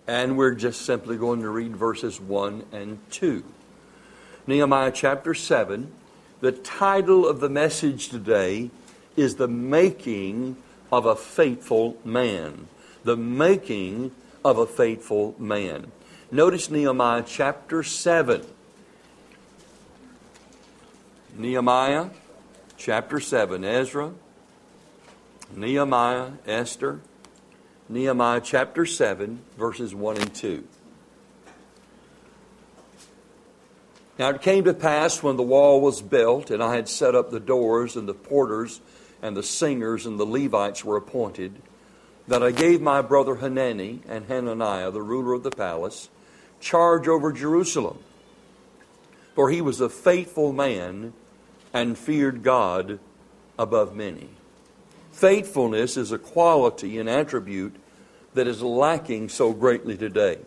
And we're just simply going to read verses 1 and 2. Nehemiah chapter 7. The title of the message today is The Making of a Faithful Man. The Making of a Faithful Man. Notice Nehemiah chapter 7. Nehemiah chapter 7. Ezra, Nehemiah, Esther, Nehemiah chapter 7, verses 1 and 2. Now it came to pass when the wall was built, and I had set up the doors, and the porters, and the singers, and the Levites were appointed, that I gave my brother Hanani and Hananiah, the ruler of the palace, charge over Jerusalem. For he was a faithful man, and feared God above many. Faithfulness is a quality and attribute that is lacking so greatly today.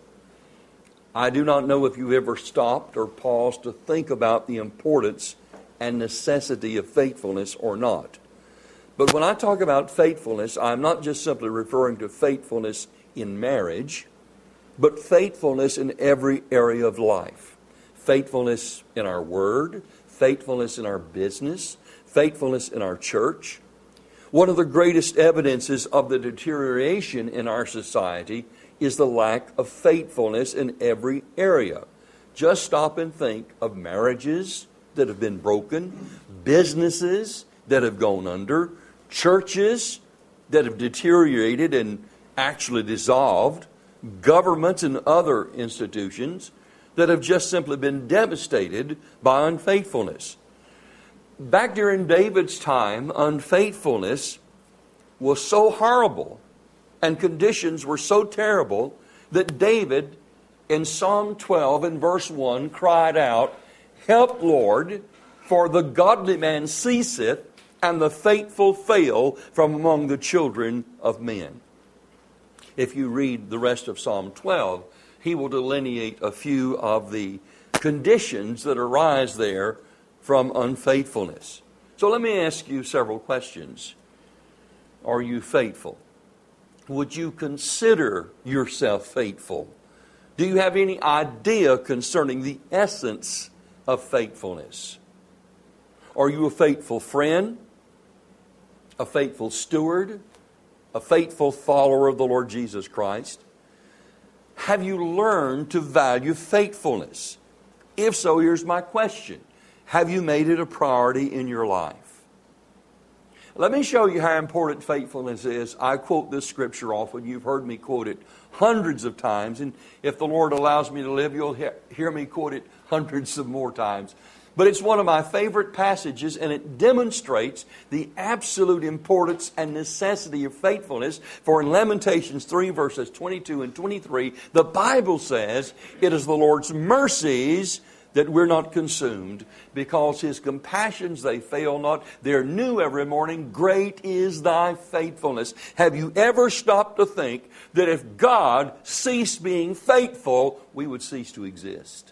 I do not know if you ever stopped or paused to think about the importance and necessity of faithfulness or not. But when I talk about faithfulness, I'm not just simply referring to faithfulness in marriage, but faithfulness in every area of life. Faithfulness in our word, faithfulness in our business, faithfulness in our church. One of the greatest evidences of the deterioration in our society is the lack of faithfulness in every area. Just stop and think of marriages that have been broken, businesses that have gone under, churches that have deteriorated and actually dissolved, governments and other institutions that have just simply been devastated by unfaithfulness. Back during David's time, unfaithfulness was so horrible and conditions were so terrible that David, in Psalm 12 and verse 1, cried out, "Help, Lord, for the godly man ceaseth, and the faithful fail from among the children of men." If you read the rest of Psalm 12, he will delineate a few of the conditions that arise there from unfaithfulness. So let me ask you several questions. Are you faithful? Would you consider yourself faithful? Do you have any idea concerning the essence of faithfulness? Are you a faithful friend? A faithful steward? A faithful follower of the Lord Jesus Christ? Have you learned to value faithfulness? If so, here's my question. Have you made it a priority in your life? Let me show you how important faithfulness is. I quote this scripture often. You've heard me quote it hundreds of times. And if the Lord allows me to live, you'll hear me quote it hundreds of more times. But it's one of my favorite passages, and it demonstrates the absolute importance and necessity of faithfulness. For in Lamentations 3, verses 22 and 23, the Bible says, "It is the Lord's mercies that we're not consumed, because His compassions, they fail not. They're new every morning. Great is thy faithfulness." Have you ever stopped to think that if God ceased being faithful, we would cease to exist?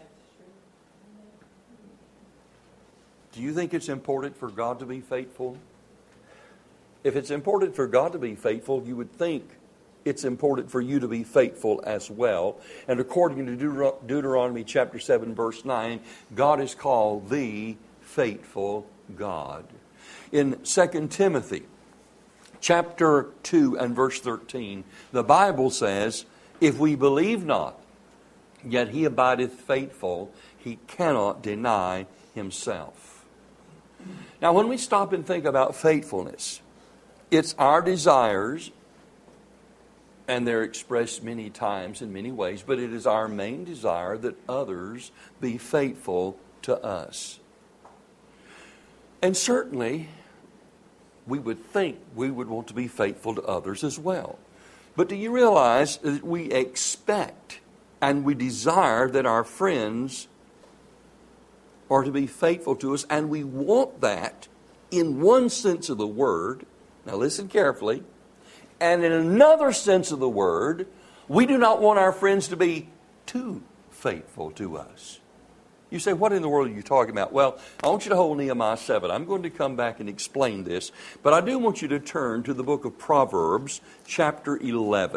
Do you think it's important for God to be faithful? If it's important for God to be faithful, you would think it's important for you to be faithful as well. And according to Deuteronomy chapter 7, verse 9, God is called the faithful God. In 2 Timothy chapter 2 and verse 13, the Bible says, "If we believe not, yet He abideth faithful, He cannot deny Himself." Now, when we stop and think about faithfulness, it's our desires, and they're expressed many times in many ways, but it is our main desire that others be faithful to us. And certainly, we would think we would want to be faithful to others as well. But do you realize that we expect and we desire that our friends are to be faithful to us, and we want that in one sense of the word. Now listen carefully. And in another sense of the word, we do not want our friends to be too faithful to us. You say, what in the world are you talking about? Well, I want you to hold Nehemiah 7. I'm going to come back and explain this. But I do want you to turn to the book of Proverbs, chapter 11,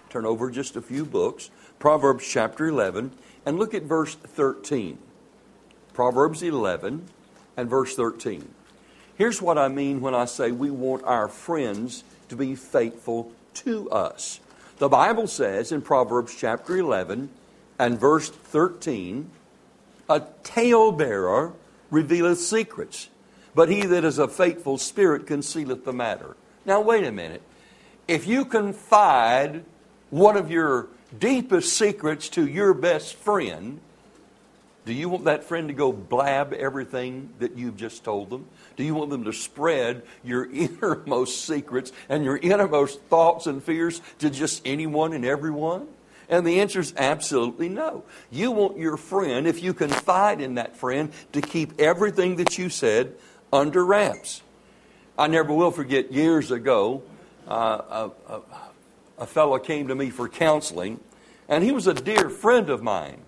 Turn over just a few books. Proverbs chapter 11, and look at verse 13. Proverbs 11 and verse 13. Here's what I mean when I say we want our friends to be faithful to us. The Bible says in Proverbs chapter 11 and verse 13, a talebearer revealeth secrets, but he that is a faithful spirit concealeth the matter. Now wait a minute. If you confide one of your deepest secrets to your best friend, do you want that friend to go blab everything that you've just told them? Do you want them to spread your innermost secrets and your innermost thoughts and fears to just anyone and everyone? And the answer is absolutely no. You want your friend, if you confide in that friend, to keep everything that you said under wraps. I never will forget, years ago, a fellow came to me for counseling, and he was a dear friend of mine.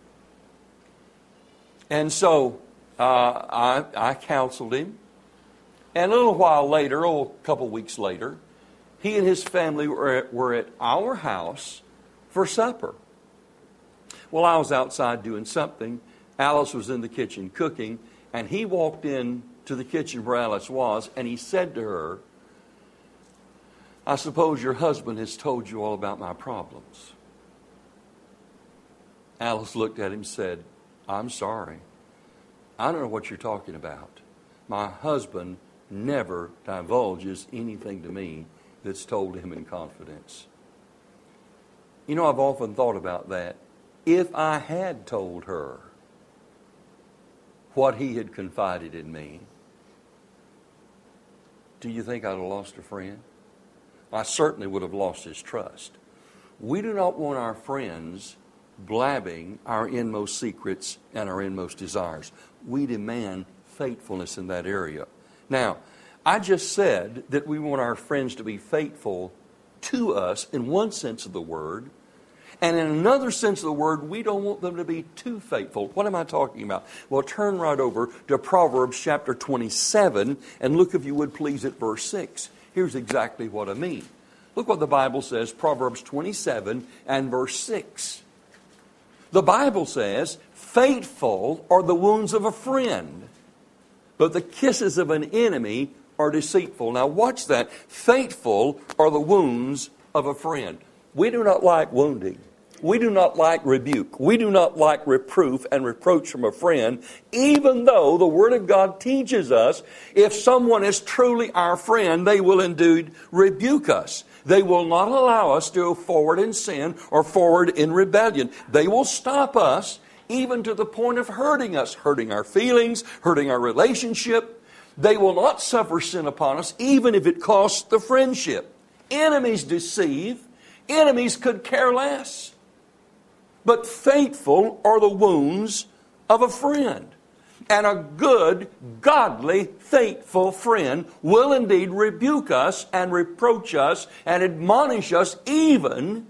And so I counseled him. And a little while later, a couple weeks later, he and his family were at our house for supper. Well, I was outside doing something. Alice was in the kitchen cooking. And he walked in to the kitchen where Alice was, and he said to her, I suppose your husband has told you all about my problems. Alice looked at him and said, I'm sorry. I don't know what you're talking about. My husband never divulges anything to me that's told him in confidence. You know, I've often thought about that. If I had told her what he had confided in me, do you think I'd have lost a friend? I certainly would have lost his trust. We do not want our friends blabbing our inmost secrets and our inmost desires. We demand faithfulness in that area. Now, I just said that we want our friends to be faithful to us in one sense of the word, and in another sense of the word, we don't want them to be too faithful. What am I talking about? Well, turn right over to Proverbs chapter 27 and look, if you would please, at verse 6. Here's exactly what I mean. Look what the Bible says, Proverbs 27 and verse 6. The Bible says, faithful are the wounds of a friend, but the kisses of an enemy are deceitful. Now watch that. Faithful are the wounds of a friend. We do not like wounding. We do not like rebuke. We do not like reproof and reproach from a friend, even though the Word of God teaches us if someone is truly our friend, they will indeed rebuke us. They will not allow us to go forward in sin or forward in rebellion. They will stop us even to the point of hurting us, hurting our feelings, hurting our relationship. They will not suffer sin upon us, even if it costs the friendship. Enemies deceive. Enemies could care less. But faithful are the wounds of a friend. And a good, godly, faithful friend will indeed rebuke us and reproach us and admonish us even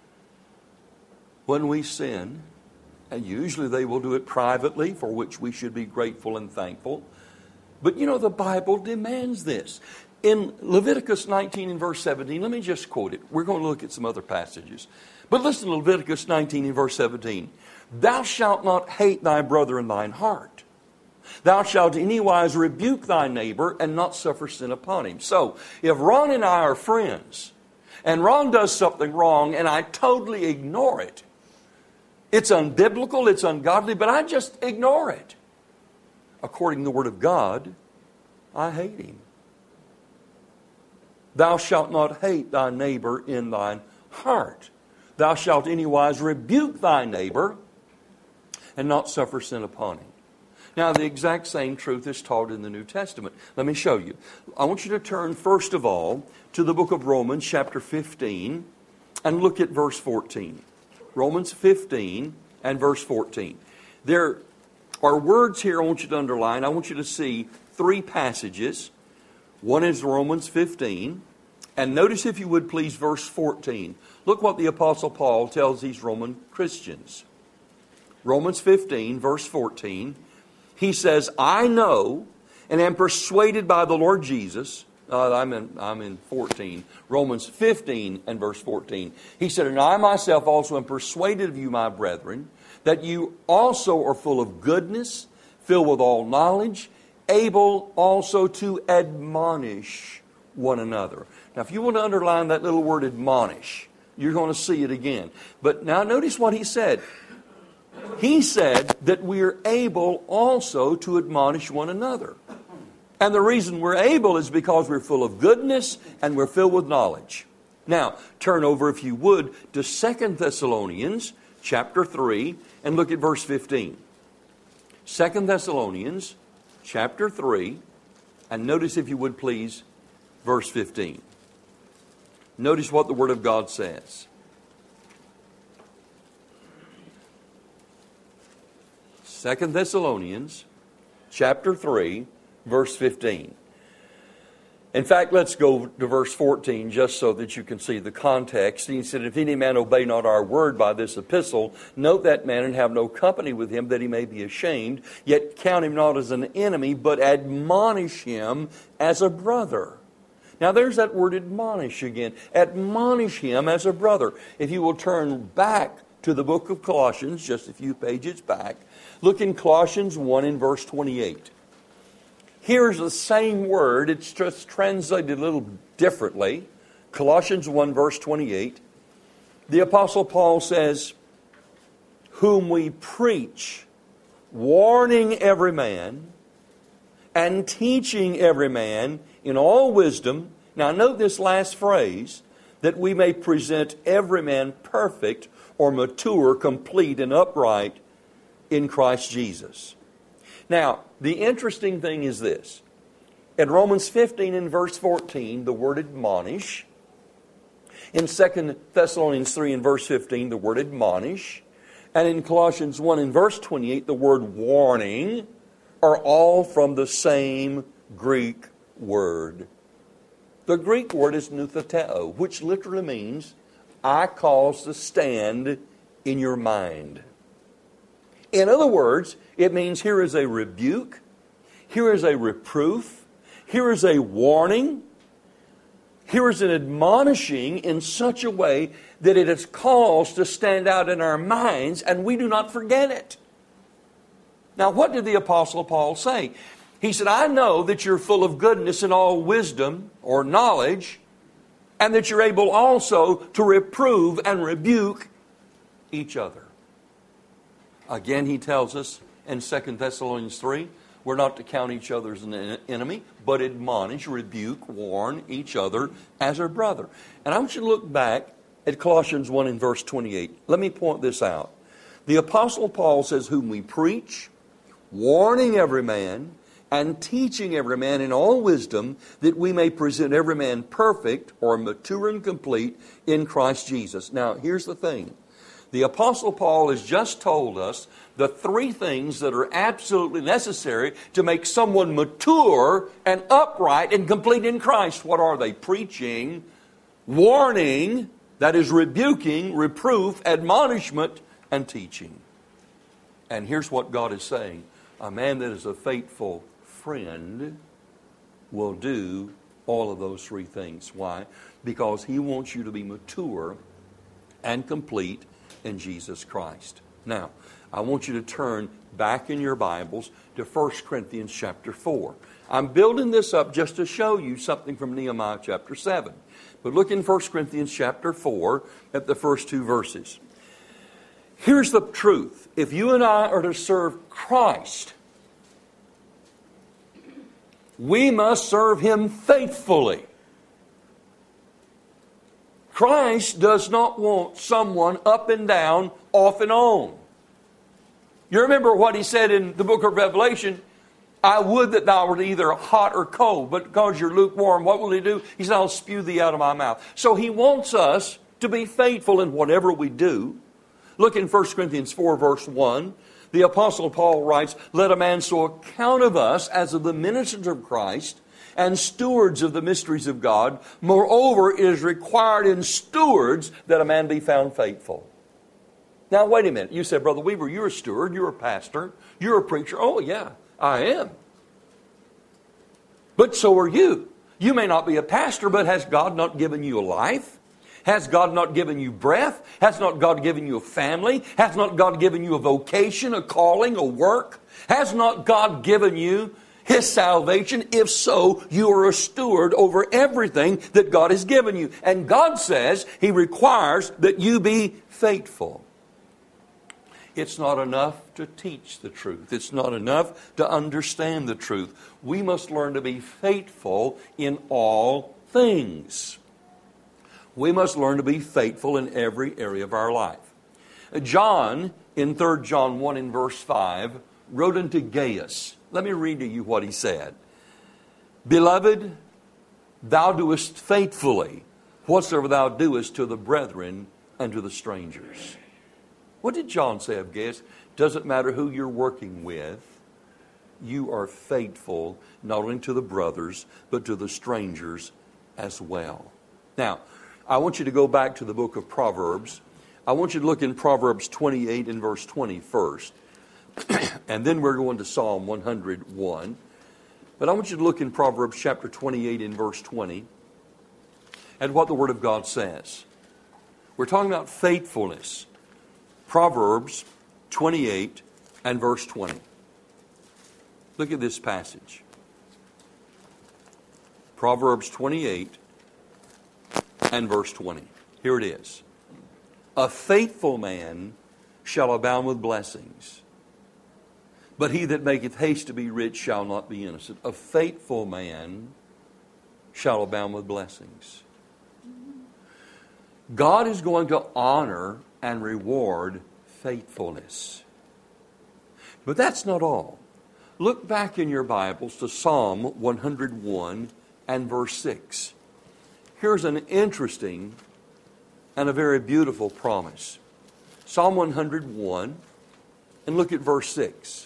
when we sin. And usually they will do it privately, for which we should be grateful and thankful. But you know, the Bible demands this. In Leviticus 19 and verse 17, let me just quote it. We're going to look at some other passages. But listen to Leviticus 19 and verse 17. Thou shalt not hate thy brother in thine heart. Thou shalt anywise rebuke thy neighbor and not suffer sin upon him. So, if Ron and I are friends, and Ron does something wrong, and I totally ignore it, it's unbiblical, it's ungodly, but I just ignore it. According to the Word of God, I hate him. Thou shalt not hate thy neighbor in thine heart. Thou shalt anywise rebuke thy neighbor and not suffer sin upon him. Now, the exact same truth is taught in the New Testament. Let me show you. I want you to turn, first of all, to the book of Romans, chapter 15, and look at verse 14. Romans 15 and verse 14. There are words here I want you to underline. I want you to see three passages. One is Romans 15. And notice, if you would please, verse 14. Look what the Apostle Paul tells these Roman Christians. Romans 15, verse 14. He says, I know and am persuaded by the Lord Jesus I'm in 14. Romans 15 and verse 14. He said, "And I myself also am persuaded of you, my brethren, that you also are full of goodness, filled with all knowledge, able also to admonish one another." Now, if you want to underline that little word admonish, you're going to see it again. But now notice what he said. He said that we are able also to admonish one another. And the reason we're able is because we're full of goodness and we're filled with knowledge. Now, turn over, if you would, to 2 Thessalonians chapter 3 and look at verse 15. 2 Thessalonians chapter 3, and notice, if you would please, verse 15. Notice what the Word of God says. 2 Thessalonians chapter 3, verse 15. In fact, let's go to verse 14 just so that you can see the context. He said, "If any man obey not our word by this epistle, note that man and have no company with him, that he may be ashamed. Yet count him not as an enemy, but admonish him as a brother." Now there's that word admonish again. Admonish him as a brother. If you will turn back to the book of Colossians, just a few pages back, look in Colossians 1 in verse 28. Here's the same word, it's just translated a little differently. Colossians 1 verse 28. The Apostle Paul says, "Whom we preach, warning every man, and teaching every man in all wisdom." Now note this last phrase, "that we may present every man perfect," or mature, complete, and upright in Christ Jesus. Now, the interesting thing is this. In Romans 15 and verse 14, the word admonish. In 2 Thessalonians 3 and verse 15, the word admonish. And in Colossians 1 and verse 28, the word warning, are all from the same Greek word. The Greek word is noutheteo, which literally means, "I cause to stand in your mind." In other words, it means here is a rebuke, here is a reproof, here is a warning, here is an admonishing in such a way that it is caused to stand out in our minds and we do not forget it. Now, what did the Apostle Paul say? He said, "I know that you're full of goodness and all wisdom or knowledge, and that you're able also to reprove and rebuke each other." Again, he tells us in 2 Thessalonians 3, we're not to count each other as an enemy, but admonish, rebuke, warn each other as our brother. And I want you to look back at Colossians 1 and verse 28. Let me point this out. The Apostle Paul says, "Whom we preach, warning every man, and teaching every man in all wisdom, that we may present every man perfect," or mature and complete, "in Christ Jesus." Now, here's the thing. The Apostle Paul has just told us the three things that are absolutely necessary to make someone mature and upright and complete in Christ. What are they? Preaching, warning, that is rebuking, reproof, admonishment, and teaching. And here's what God is saying. A man that is a faithful friend will do all of those three things. Why? Because he wants you to be mature and complete in Jesus Christ. Now, I want you to turn back in your Bibles to 1 Corinthians chapter 4. I'm building this up just to show you something from Nehemiah chapter 7. But look in 1 Corinthians chapter 4 at the first two verses. Here's the truth. If you and I are to serve Christ, we must serve Him faithfully. Christ does not want someone up and down, off and on. You remember what He said in the book of Revelation? "I would that thou wert either hot or cold, but because you're lukewarm, what will He do? He said, I'll spew thee out of my mouth." So He wants us to be faithful in whatever we do. Look in 1 Corinthians 4 verse 1. The Apostle Paul writes, "Let a man so account of us as of the ministers of Christ and stewards of the mysteries of God. Moreover, it is required in stewards that a man be found faithful." Now, wait a minute. You said, "Brother Weaver, you're a steward, you're a pastor, you're a preacher." Oh, yeah, I am. But so are you. You may not be a pastor, but has God not given you a life? Has God not given you breath? Has not God given you a family? Has not God given you a vocation, a calling, a work? Has not God given you His salvation? If so, you are a steward over everything that God has given you. And God says He requires that you be faithful. It's not enough to teach the truth. It's not enough to understand the truth. We must learn to be faithful in all things. We must learn to be faithful in every area of our life. John, in 3 John 1 in verse 5, wrote unto Gaius. Let me read to you what he said. Beloved, thou doest faithfully whatsoever thou doest to the brethren and to the strangers. What did John say of Gaius? Doesn't matter who you're working with. You are faithful not only to the brothers, but to the strangers as well. Now, I want you to go back to the book of Proverbs. I want you to look in Proverbs 28 and verse 20 first. And then we're going to Psalm 101. But I want you to look in Proverbs chapter 28 and verse 20 at what the Word of God says. We're talking about faithfulness. Proverbs 28 and verse 20. Look at this passage. Proverbs 28 and verse 20. Here it is. A faithful man shall abound with blessings, but he that maketh haste to be rich shall not be innocent. A faithful man shall abound with blessings. God is going to honor and reward faithfulness. But that's not all. Look back in your Bibles to Psalm 101 and verse 6. Here's an interesting and a very beautiful promise. Psalm 101, and look at verse 6.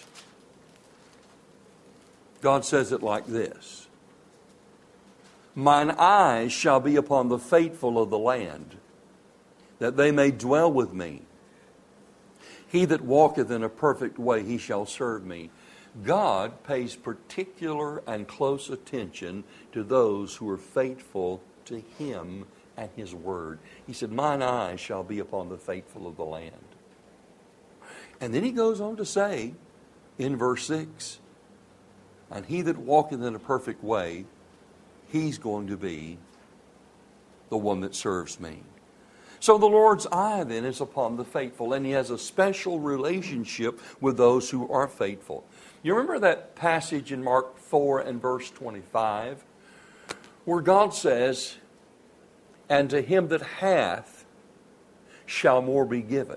God says it like this. Mine eyes shall be upon the faithful of the land, that they may dwell with me. He that walketh in a perfect way, he shall serve me. God pays particular and close attention to those who are faithful to Him and His Word. He said, mine eyes shall be upon the faithful of the land. And then He goes on to say in verse 6, and he that walketh in a perfect way, he's going to be the one that serves me. So the Lord's eye then is upon the faithful, and He has a special relationship with those who are faithful. You remember that passage in Mark 4 and verse 25, where God says, and to him that hath shall more be given.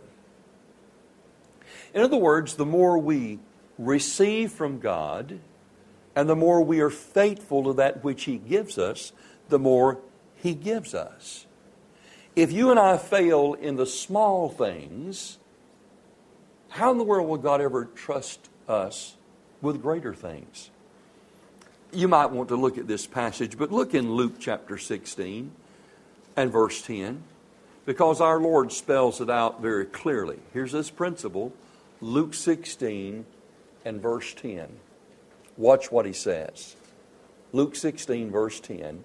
In other words, the more we receive from God, and the more we are faithful to that which He gives us, the more He gives us. If you and I fail in the small things, how in the world will God ever trust us with greater things? You might want to look at this passage, but look in Luke chapter 16 and verse 10, because our Lord spells it out very clearly. Here's this principle, Luke 16 and verse 10. Watch what He says. Luke 16 verse 10.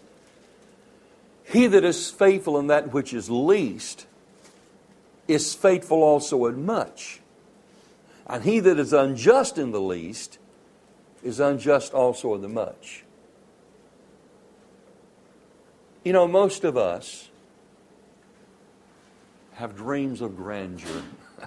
He that is faithful in that which is least is faithful also in much. And he that is unjust in the least is unjust also in the much. You know, most of us have dreams of grandeur.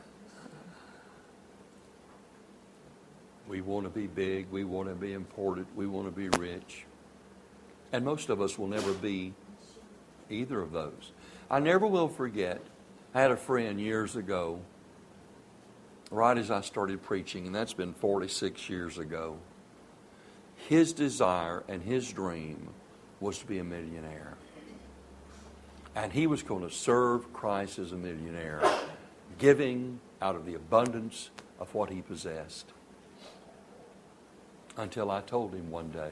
We want to be big, we want to be important, we want to be rich. And most of us will never be either of those. I never will forget, I had a friend years ago, right as I started preaching, and that's been 46 years ago. His desire and his dream was to be a millionaire. And he was going to serve Christ as a millionaire, giving out of the abundance of what he possessed. Until I told him one day,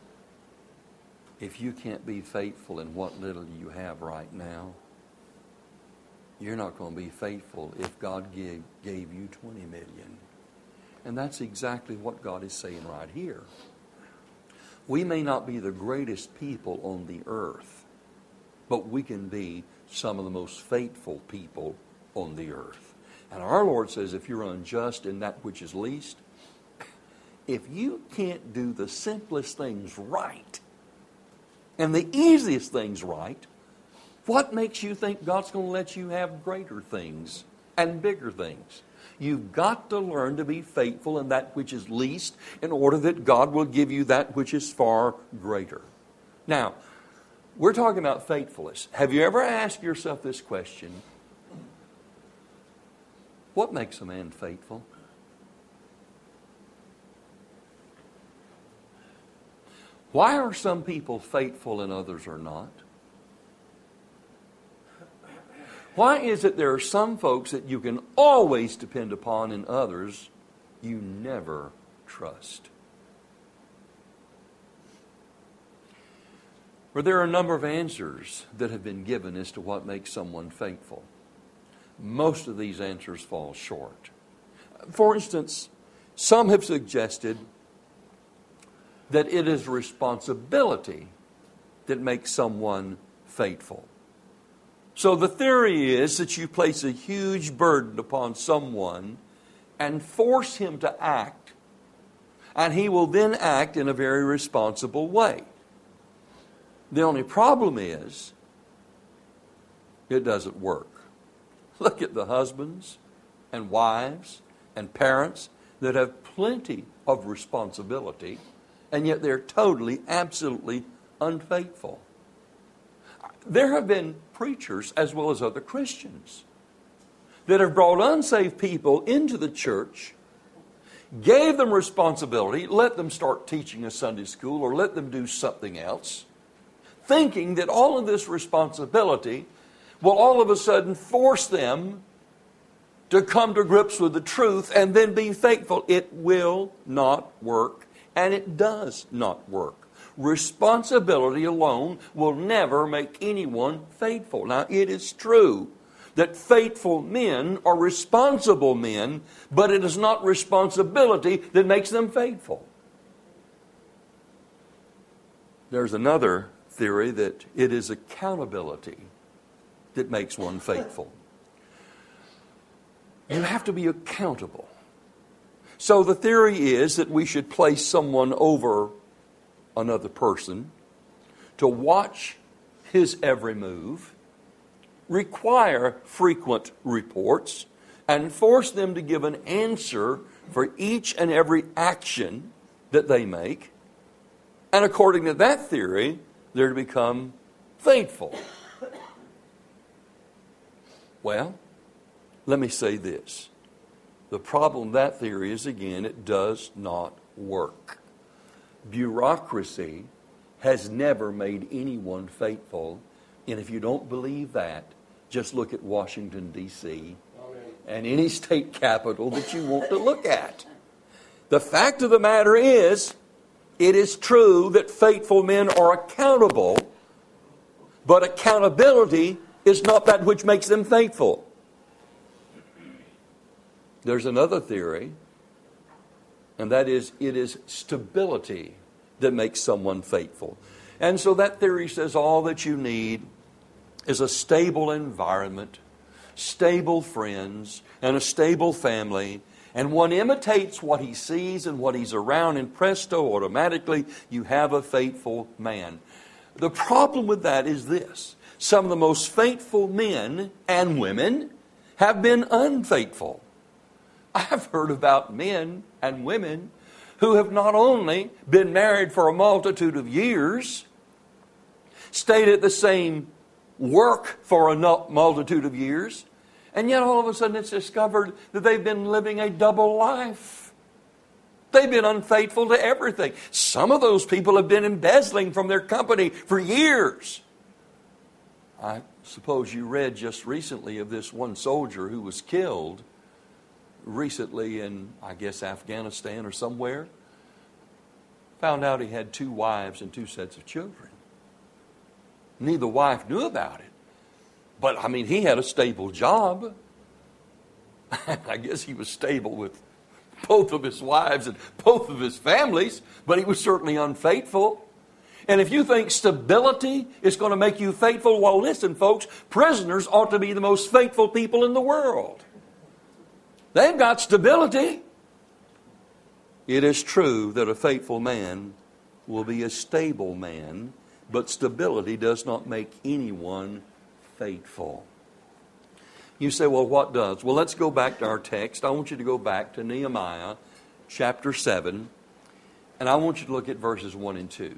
if you can't be faithful in what little you have right now, you're not going to be faithful if God gave you 20 million. And that's exactly what God is saying right here. We may not be the greatest people on the earth, but we can be some of the most faithful people on the earth. And our Lord says, if you're unjust in that which is least, if you can't do the simplest things right and the easiest things right, what makes you think God's going to let you have greater things and bigger things? You've got to learn to be faithful in that which is least in order that God will give you that which is far greater. Now, we're talking about faithfulness. Have you ever asked yourself this question? What makes a man faithful? Why are some people faithful and others are not? Why is it there are some folks that you can always depend upon and others you never trust? Well, there are a number of answers that have been given as to what makes someone faithful. Most of these answers fall short. For instance, some have suggested that it is responsibility that makes someone faithful. So the theory is that you place a huge burden upon someone and force him to act, and he will then act in a very responsible way. The only problem is, it doesn't work. Look at the husbands and wives and parents that have plenty of responsibility, and yet they're totally, absolutely unfaithful. There have been preachers as well as other Christians that have brought unsaved people into the church, gave them responsibility, let them start teaching a Sunday school or let them do something else, thinking that all of this responsibility will all of a sudden force them to come to grips with the truth and then be faithful. It will not work, and it does not work. Responsibility alone will never make anyone faithful. Now, it is true that faithful men are responsible men, but it is not responsibility that makes them faithful. There's another theory that it is accountability that makes one faithful. You have to be accountable. So the theory is that we should place someone over another person to watch his every move, require frequent reports, and force them to give an answer for each and every action that they make. And according to that theory, they're to become faithful. Well, let me say this. The problem with that theory is, again, it does not work. Bureaucracy has never made anyone faithful. And if you don't believe that, just look at Washington, D.C. and any state capital that you want to look at. The fact of the matter is, it is true that faithful men are accountable, but accountability is not that which makes them faithful. There's another theory, and that is, it is stability that makes someone faithful. And so that theory says all that you need is a stable environment, stable friends, and a stable family. And one imitates what he sees and what he's around, and presto, automatically you have a faithful man. The problem with that is this. Some of the most faithful men and women have been unfaithful. I've heard about men and women who have not only been married for a multitude of years, stayed at the same work for a multitude of years, and yet all of a sudden it's discovered that they've been living a double life. They've been unfaithful to everything. Some of those people have been embezzling from their company for years. I suppose you read just recently of this one soldier who was killed recently in, I guess, Afghanistan or somewhere. Found out he had 2 wives and 2 sets of children. Neither wife knew about it. But, I mean, he had a stable job. I guess he was stable with both of his wives and both of his families, but he was certainly unfaithful. And if you think stability is going to make you faithful, well, listen, folks, prisoners ought to be the most faithful people in the world. They've got stability. It is true that a faithful man will be a stable man, but stability does not make anyone faithful. You say, well, what does? Well, let's go back to our text. I want you to go back to Nehemiah chapter 7, and I want you to look at verses 1 and 2.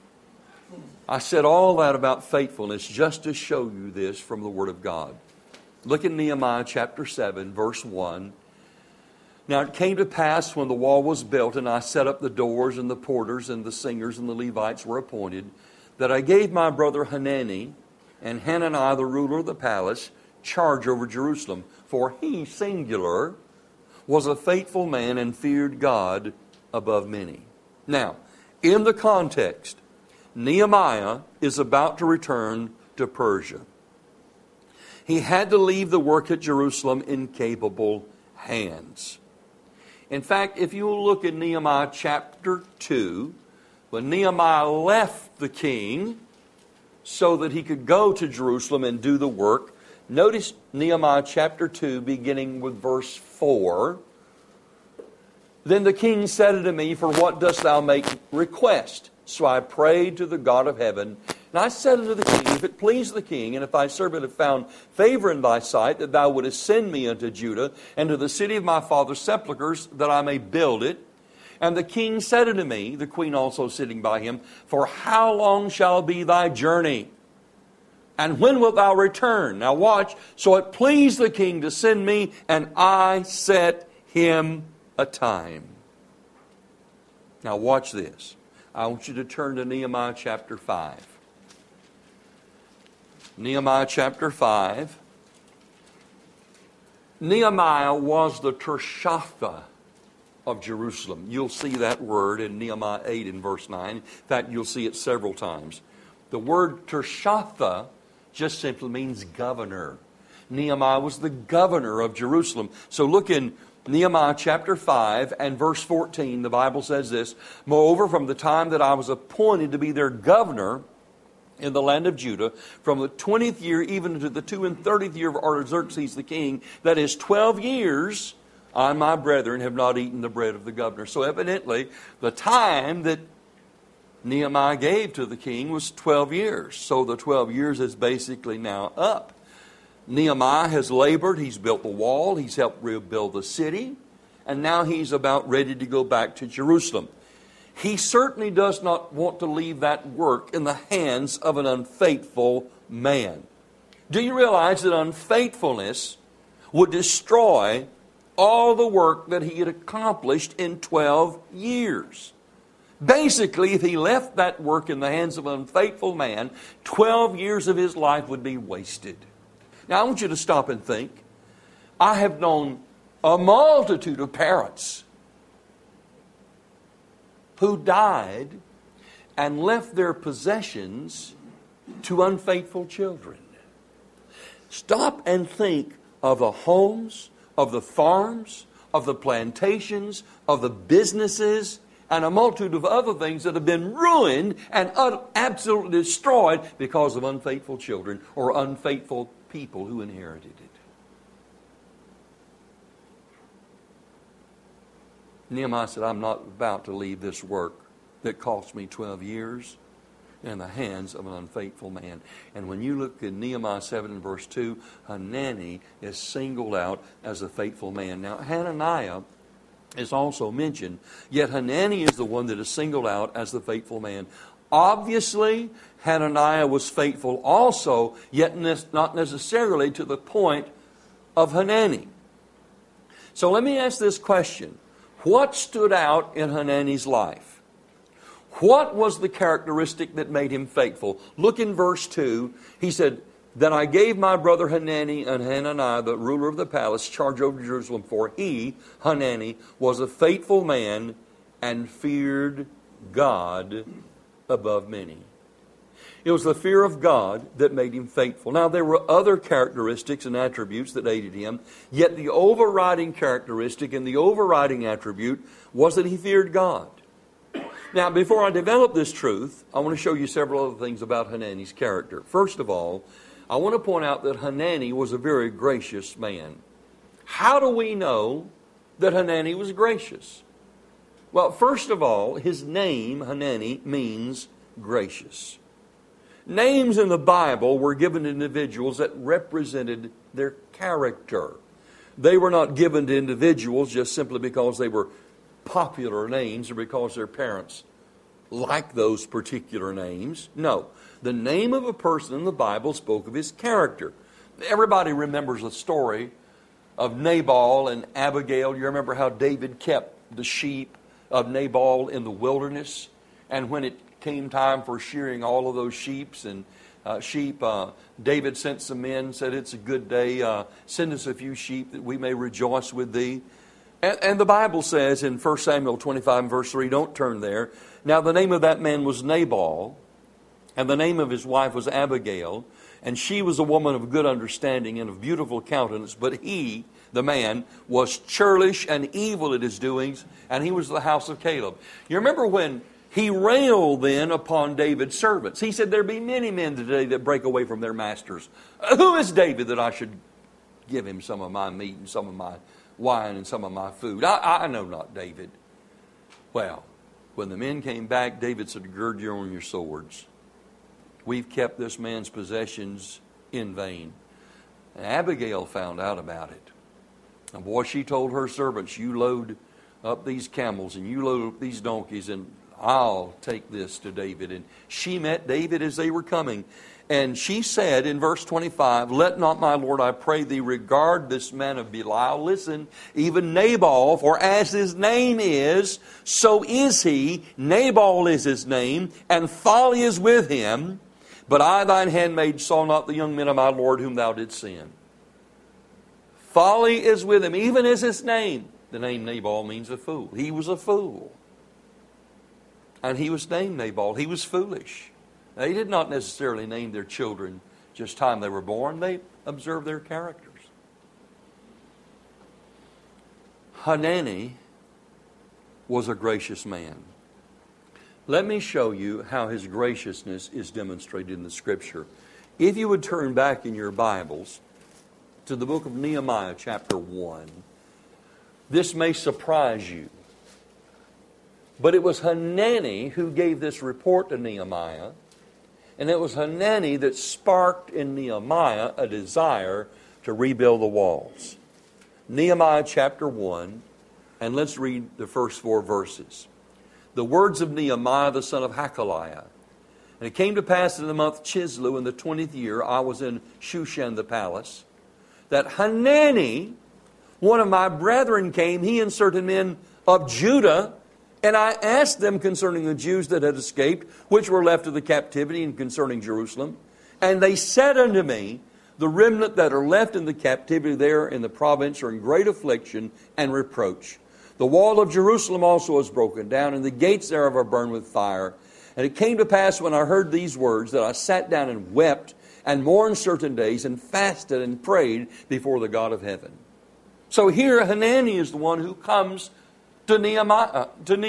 I said all that about faithfulness just to show you this from the Word of God. Look at Nehemiah chapter 7, verse 1. Now it came to pass when the wall was built, and I set up the doors, and the porters, and the singers, and the Levites were appointed, that I gave my brother Hanani and Hananiah, the ruler of the palace, charge over Jerusalem. For he, singular, was a faithful man and feared God above many. Now, in the context, Nehemiah is about to return to Persia. He had to leave the work at Jerusalem in capable hands. In fact, if you look at Nehemiah chapter 2, when Nehemiah left the king so that he could go to Jerusalem and do the work, notice Nehemiah chapter 2, beginning with verse 4. Then the king said unto me, for what dost thou make request? So I prayed to the God of heaven, and I said unto the king, if it please the king, and if thy servant have found favor in thy sight, that thou wouldest send me unto Judah, and to the city of my father's sepulchres, that I may build it. And the king said unto me, the queen also sitting by him, for how long shall be thy journey? And when wilt thou return? Now watch. So it pleased the king to send me, and I set him a time. Now watch this. I want you to turn to Nehemiah chapter 5. Nehemiah chapter 5. Nehemiah was the Tirshatha of Jerusalem. You'll see that word in Nehemiah 8 and verse 9. In fact, you'll see it several times. The word Tirshatha just simply means governor. Nehemiah was the governor of Jerusalem. So look in Nehemiah chapter 5 and verse 14, the Bible says this, moreover, from the time that I was appointed to be their governor in the land of Judah, from the 20th year even to the 32nd year of Artaxerxes the king, that is 12 years, I and my brethren have not eaten the bread of the governor. So evidently, the time that Nehemiah gave to the king was 12 years. So the 12 years is basically now up. Nehemiah has labored, he's built the wall, he's helped rebuild the city, and now he's about ready to go back to Jerusalem. He certainly does not want to leave that work in the hands of an unfaithful man. Do you realize that unfaithfulness would destroy all the work that he had accomplished in 12 years? Basically, if he left that work in the hands of an unfaithful man, 12 years of his life would be wasted. Now, I want you to stop and think. I have known a multitude of parents who died and left their possessions to unfaithful children. Stop and think of the homes, of the farms, of the plantations, of the businesses, and a multitude of other things that have been ruined and absolutely destroyed because of unfaithful children or unfaithful people who inherited it. Nehemiah said, I'm not about to leave this work that cost me 12 years in the hands of an unfaithful man. And when you look at Nehemiah 7 and verse 2, Hanani is singled out as a faithful man. Now, Hananiah is also mentioned, yet Hanani is the one that is singled out as the faithful man. Obviously, Hananiah was faithful also, yet not necessarily to the point of Hanani. So let me ask this question. What stood out in Hanani's life? What was the characteristic that made him faithful? Look in verse 2. He said, Then I gave my brother Hanani and Hananiah, the ruler of the palace, charge over Jerusalem, for he, Hanani, was a faithful man and feared God above many. It was the fear of God that made him faithful. Now, there were other characteristics and attributes that aided him, yet the overriding characteristic and the overriding attribute was that he feared God. Now, before I develop this truth, I want to show you several other things about Hanani's character. First of all, I want to point out that Hanani was a very gracious man. How do we know that Hanani was gracious? Well, first of all, his name, Hanani, means gracious. Names in the Bible were given to individuals that represented their character. They were not given to individuals just simply because they were popular names or because their parents liked those particular names. No, the name of a person in the Bible spoke of his character. Everybody remembers the story of Nabal and Abigail. You remember how David kept the sheep of Nabal in the wilderness, and when it came time for shearing all of those sheep, David sent some men, said, "It's a good day, send us a few sheep that we may rejoice with thee." And the Bible says in 1 Samuel 25 verse 3, don't turn there, now the name of that man was Nabal, and the name of his wife was Abigail, and she was a woman of good understanding and of beautiful countenance, but he, the man, was churlish and evil at his doings, and he was of the house of Caleb. You remember when he railed then upon David's servants. He said, there be many men today that break away from their masters. Who is David that I should give him some of my meat and some of my wine and some of my food? I know not David. Well, when the men came back, David said, gird you on your swords. We've kept this man's possessions in vain. And Abigail found out about it. And boy, she told her servants, you load up these camels and you load up these donkeys, and I'll take this to David. And she met David as they were coming. And she said in verse 25, let not my Lord, I pray thee, regard this man of Belial. Listen, even Nabal, for as his name is, so is he. Nabal is his name, and folly is with him. But I, thine handmaid, saw not the young men of my Lord whom thou didst send. Folly is with him, even as his name. The name Nabal means a fool. He was a fool. And he was named Nabal. He was foolish. They did not necessarily name their children just time they were born. They observed their characters. Hanani was a gracious man. Let me show you how his graciousness is demonstrated in the Scripture. If you would turn back in your Bibles to the book of Nehemiah chapter 1, this may surprise you. But it was Hanani who gave this report to Nehemiah, and it was Hanani that sparked in Nehemiah a desire to rebuild the walls. Nehemiah chapter 1, and let's read the first 4 verses. The words of Nehemiah the son of Hakaliah. And it came to pass in the month Chislew in the 20th year, I was in Shushan the palace, that Hanani, one of my brethren, came, he and certain men of Judah, and I asked them concerning the Jews that had escaped, which were left of the captivity, and concerning Jerusalem. And they said unto me, the remnant that are left in the captivity there in the province are in great affliction and reproach. The wall of Jerusalem also is broken down, and the gates thereof are burned with fire. And it came to pass when I heard these words that I sat down and wept and mourned certain days and fasted and prayed before the God of heaven. So here Hanani is the one who comes to Nehemiah.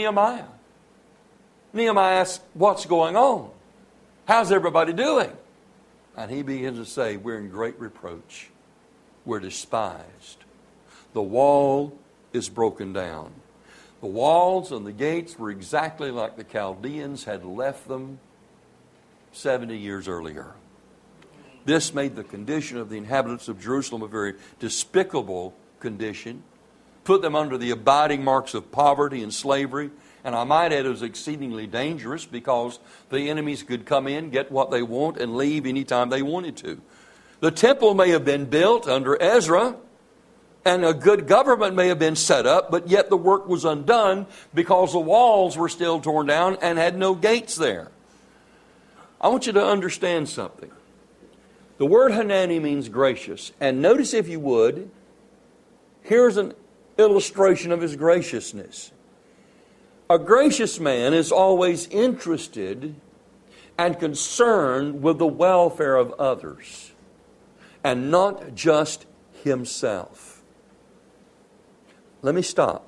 Nehemiah asks, what's going on? How's everybody doing? And he begins to say, we're in great reproach. We're despised. The wall is broken down. The walls and the gates were exactly like the Chaldeans had left them 70 years earlier. This made the condition of the inhabitants of Jerusalem a very despicable condition, put them under the abiding marks of poverty and slavery. And I might add, it was exceedingly dangerous because the enemies could come in, get what they want, and leave anytime they wanted to. The temple may have been built under Ezra, and a good government may have been set up, but yet the work was undone because the walls were still torn down and had no gates there. I want you to understand something. The word Hanani means gracious. And notice, if you would, here's an illustration of his graciousness. A gracious man is always interested and concerned with the welfare of others and not just himself. Let me stop.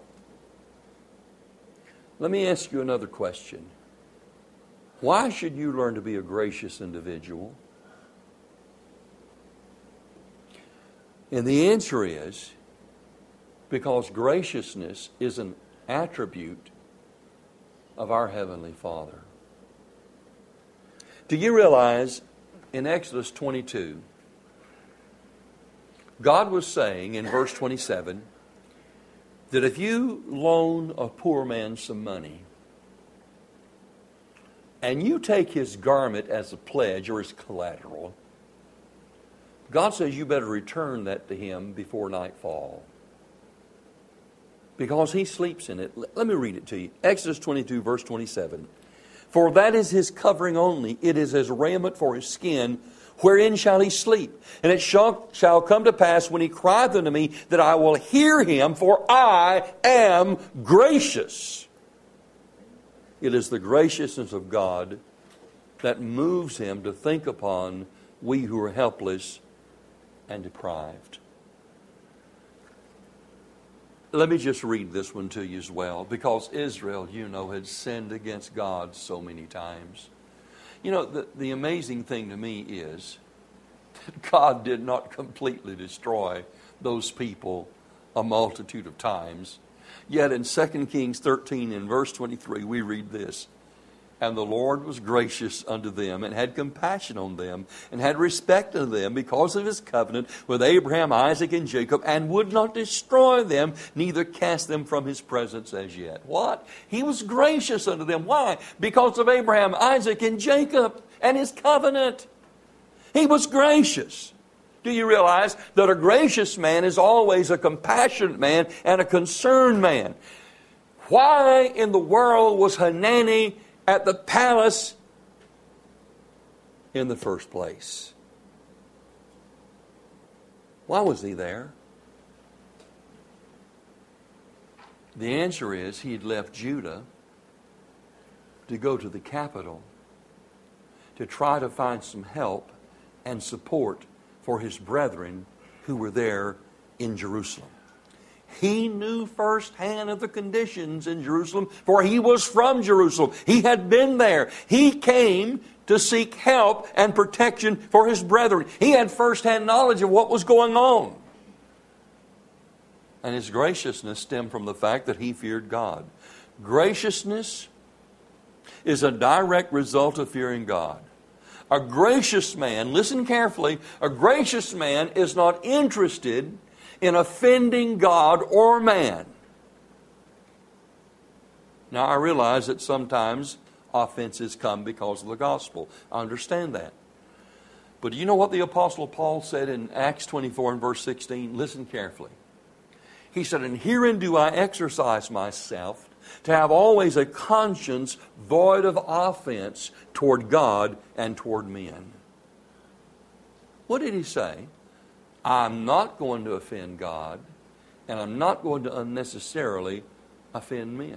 Let me ask you another question. Why should you learn to be a gracious individual? And the answer is because graciousness is an attribute of our Heavenly Father. Do you realize in Exodus 22, God was saying in verse 27 that if you loan a poor man some money and you take his garment as a pledge or as collateral, God says you better return that to him before nightfall, because he sleeps in it. Let me read it to you. Exodus 22, verse 27. For that is his covering only. It is his raiment for his skin. Wherein shall he sleep? And it shall come to pass when he crieth unto me that I will hear him, for I am gracious. It is the graciousness of God that moves him to think upon we who are helpless and deprived. Let me just read this one to you as well, because Israel, had sinned against God so many times. The amazing thing to me is that God did not completely destroy those people a multitude of times. Yet in 2 Kings 13 and verse 23 we read this. And the Lord was gracious unto them, and had compassion on them, and had respect unto them, because of his covenant with Abraham, Isaac, and Jacob, and would not destroy them, neither cast them from his presence as yet. What? He was gracious unto them. Why? Because of Abraham, Isaac, and Jacob, and his covenant. He was gracious. Do you realize that a gracious man is always a compassionate man and a concerned man? Why in the world was Hanani at the palace in the first place? Why was he there? The answer is he had left Judah to go to the capital to try to find some help and support for his brethren who were there in Jerusalem. He knew firsthand of the conditions in Jerusalem, for he was from Jerusalem. He had been there. He came to seek help and protection for his brethren. He had firsthand knowledge of what was going on. And his graciousness stemmed from the fact that he feared God. Graciousness is a direct result of fearing God. A gracious man, listen carefully, a gracious man is not interested in offending God or man. Now, I realize that sometimes offenses come because of the gospel. I understand that. But do you know what the Apostle Paul said in Acts 24 and verse 16? Listen carefully. He said, and herein do I exercise myself to have always a conscience void of offense toward God and toward men. What did he say? I'm not going to offend God, and I'm not going to unnecessarily offend men.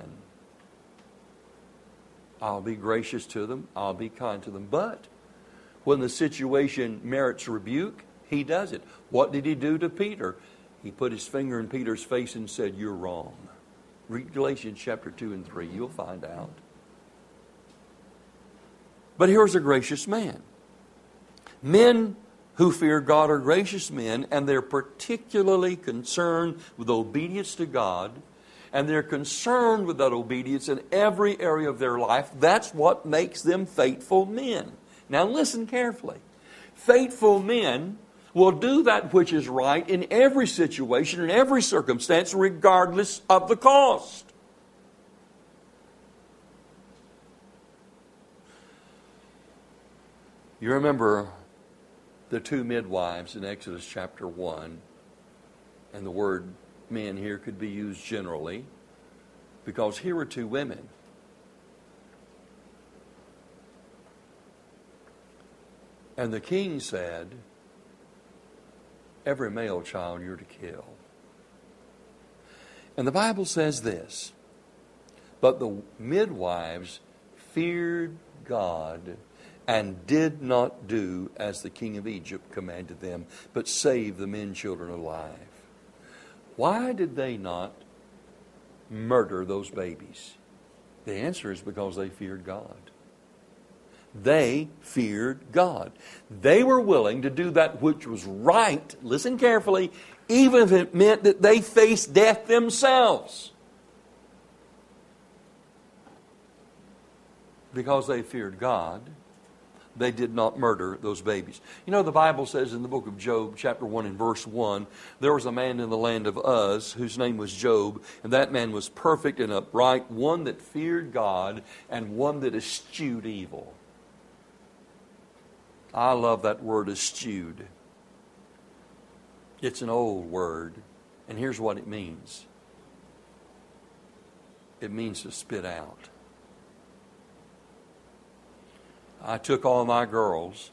I'll be gracious to them. I'll be kind to them. But when the situation merits rebuke, he does it. What did he do to Peter? He put his finger in Peter's face and said, you're wrong. Read Galatians chapter 2 and 3. You'll find out. But here's a gracious man. Men who fear God are gracious men, and they're particularly concerned with obedience to God, and they're concerned with that obedience in every area of their life. That's what makes them faithful men. Now listen carefully. Faithful men will do that which is right in every situation, in every circumstance, regardless of the cost. You remember the two midwives in Exodus chapter 1, and the word men here could be used generally, because here were two women. And the king said, every male child you're to kill. And the Bible says this, but the midwives feared God and did not do as the king of Egypt commanded them, but saved the men children alive. Why did they not murder those babies? The answer is because they feared God. They feared God. They were willing to do that which was right, listen carefully, even if it meant that they faced death themselves. Because they feared God, they did not murder those babies. You know, the Bible says in the book of Job, chapter 1 and verse 1, there was a man in the land of Uz whose name was Job, and that man was perfect and upright, one that feared God and one that eschewed evil. I love that word, eschewed. It's an old word, and here's what it means. It means to spit out. I took all my girls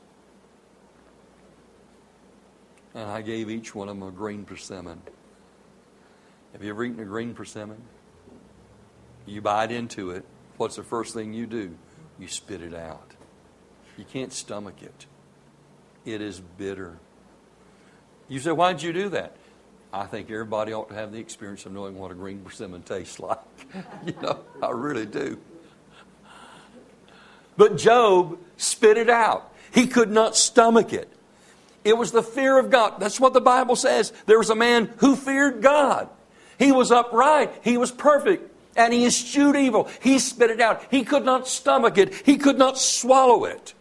and I gave each one of them a green persimmon. Have you ever eaten a green persimmon? You bite into it. What's the first thing you do? You spit it out. You can't stomach it. It is bitter. You say, why did you do that? I think everybody ought to have the experience of knowing what a green persimmon tastes like. You know, I really do. But Job spit it out. He could not stomach it. It was the fear of God. That's what the Bible says. There was a man who feared God. He was upright. He was perfect. And he eschewed evil. He spit it out. He could not stomach it. He could not swallow it.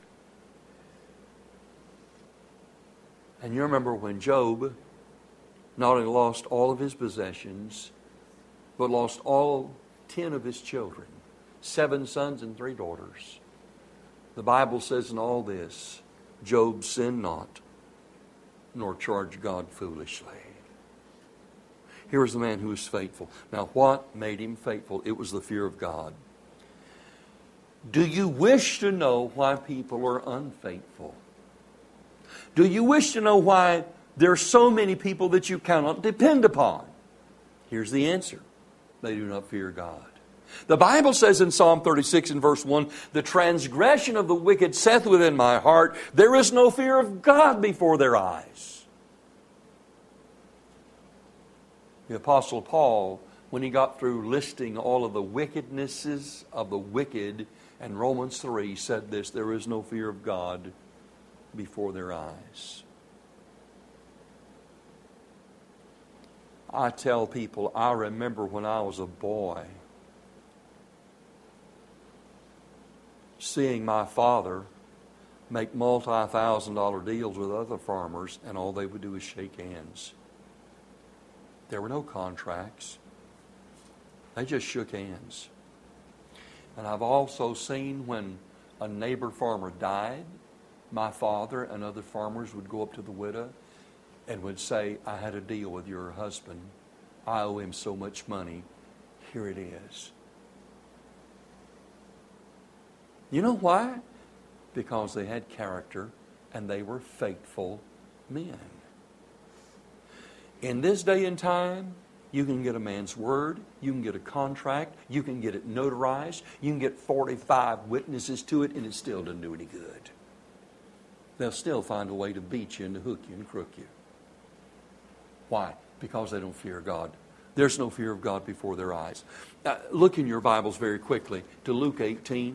And you remember when Job not only lost all of his possessions, but lost all 10 of his children, 7 sons and 3 daughters. The Bible says in all this, Job sinned not, nor charged God foolishly. Here was the man who was faithful. Now, what made him faithful? It was the fear of God. Do you wish to know why people are unfaithful? Do you wish to know why there are so many people that you cannot depend upon? Here's the answer. They do not fear God. The Bible says in Psalm 36 and verse 1, the transgression of the wicked saith within my heart, there is no fear of God before their eyes. The Apostle Paul, when he got through listing all of the wickednesses of the wicked, in Romans 3 said this, there is no fear of God before their eyes. I tell people, I remember when I was a boy, seeing my father make multi-$1,000 deals with other farmers, and all they would do is shake hands. There were no contracts. They just shook hands. And I've also seen when a neighbor farmer died, my father and other farmers would go up to the widow and would say, I had a deal with your husband. I owe him so much money. Here it is. You know why? Because they had character and they were faithful men. In this day and time, you can get a man's word, you can get a contract, you can get it notarized, you can get 45 witnesses to it, and it still doesn't do any good. They'll still find a way to beat you and to hook you and crook you. Why? Because they don't fear God. There's no fear of God before their eyes. Look in your Bibles very quickly to Luke 18.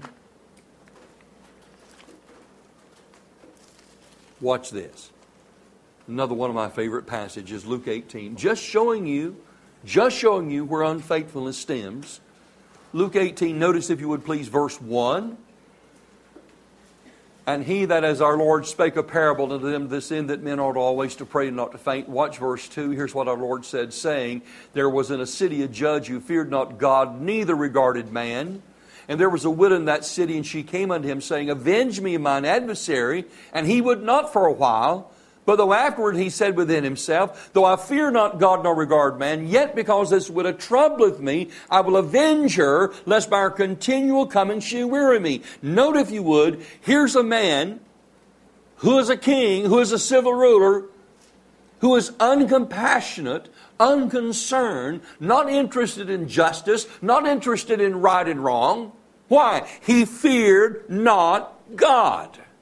Watch this. Another one of my favorite passages, Luke 18. Just showing you where unfaithfulness stems. Luke 18, notice if you would please verse 1. And he that as our Lord spake a parable unto them to this end that men ought always to pray and not to faint. Watch verse 2. Here's what our Lord said, saying, there was in a city a judge who feared not God, neither regarded man. And there was a widow in that city, and she came unto him, saying, avenge me of mine adversary. And he would not for a while. But though afterward he said within himself, though I fear not God nor regard man, yet because this widow troubleth me, I will avenge her, lest by her continual coming she weary me. Note, if you would, here's a man who is a king, who is a civil ruler, who is uncompassionate, unconcerned, not interested in justice, not interested in right and wrong. Why? He feared not God.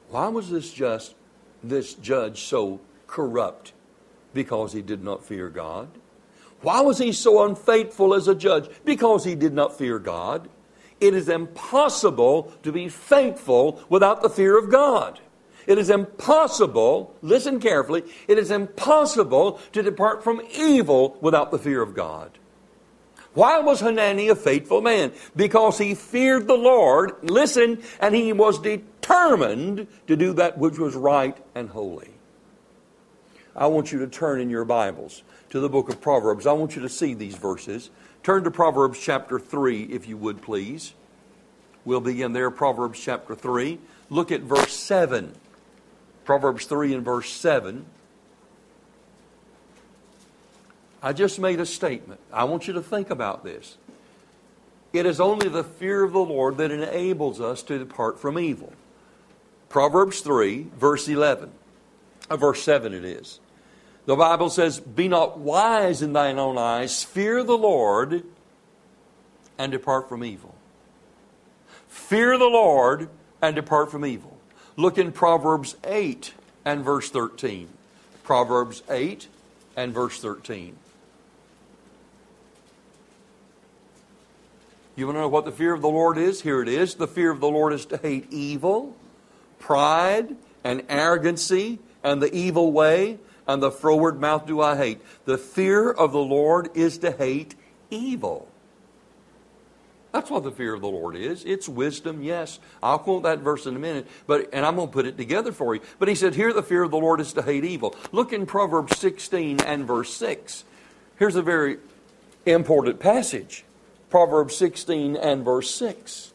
Why was this judge so corrupt? Because he did not fear God. Why was he so unfaithful as a judge? Because he did not fear God. It is impossible to be faithful without the fear of God. It is impossible, listen carefully, it is impossible to depart from evil without the fear of God. Why was Hanani a faithful man? Because he feared the Lord, listen, and he was determined to do that which was right and holy. I want you to turn in your Bibles to the book of Proverbs. I want you to see these verses. Turn to Proverbs chapter 3, if you would, please. We'll begin there, Proverbs chapter 3. Look at verse 7. Proverbs 3 and verse 7. I just made a statement. I want you to think about this. It is only the fear of the Lord that enables us to depart from evil. Proverbs 3, verse 11. Verse 7 it is. The Bible says, "Be not wise in thine own eyes, fear the Lord, and depart from evil." Fear the Lord, and depart from evil. Look in Proverbs 8 and verse 13. Proverbs 8 and verse 13. You want to know what the fear of the Lord is? Here it is. The fear of the Lord is to hate evil, pride, and arrogancy, and the evil way, and the froward mouth do I hate. The fear of the Lord is to hate evil. That's what the fear of the Lord is. It's wisdom, yes. I'll quote that verse in a minute, and I'm going to put it together for you. But he said, here the fear of the Lord is to hate evil. Look in Proverbs 16 and verse 6. Here's a very important passage. Proverbs 16 and verse 6.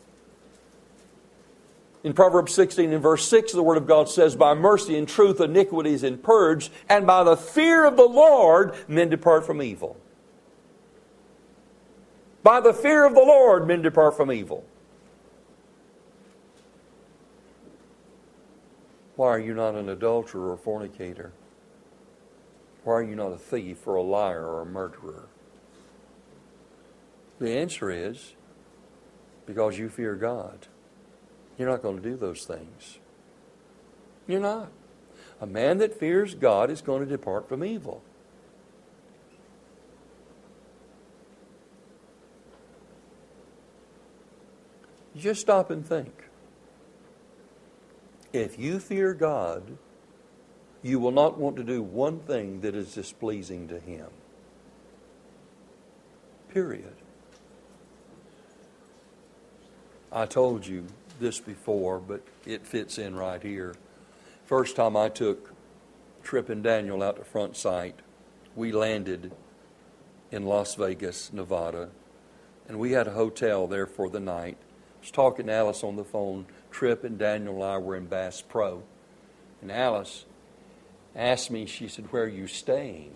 In Proverbs 16 and verse 6, the Word of God says, "By mercy and truth iniquity is purged, and by the fear of the Lord men depart from evil." By the fear of the Lord men depart from evil. Why are you not an adulterer or fornicator? Why are you not a thief or a liar or a murderer? The answer is, because you fear God. You're not going to do those things. You're not. A man that fears God is going to depart from evil. Just stop and think. If you fear God, you will not want to do one thing that is displeasing to Him. Period. I told you this before, but it fits in right here. First time I took Tripp and Daniel out to Front Sight, we landed in Las Vegas, Nevada, and we had a hotel there for the night. I was talking to Alice on the phone. Tripp and Daniel and I were in Bass Pro. And Alice asked me, she said, "Where are you staying?"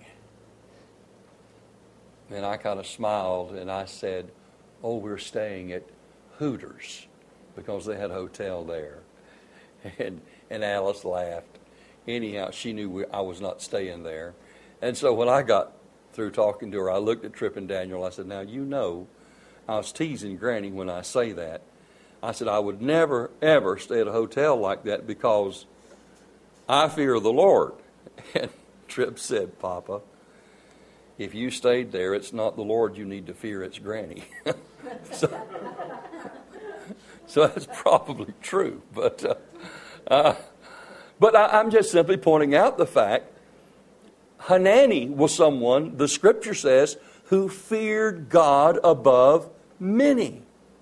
And I kind of smiled and I said, "Oh, we're staying at Hooters," because they had a hotel there. And Alice laughed. Anyhow, she knew I was not staying there. And so when I got through talking to her, I looked at Tripp and Daniel. I said, "Now, you know, I was teasing Granny when I say that. I said, I would never, ever stay at a hotel like that because I fear the Lord." And Tripp said, "Papa, if you stayed there, it's not the Lord you need to fear, it's Granny." So that's probably true. But I'm just simply pointing out the fact Hanani was someone, the Scripture says, who feared God above many.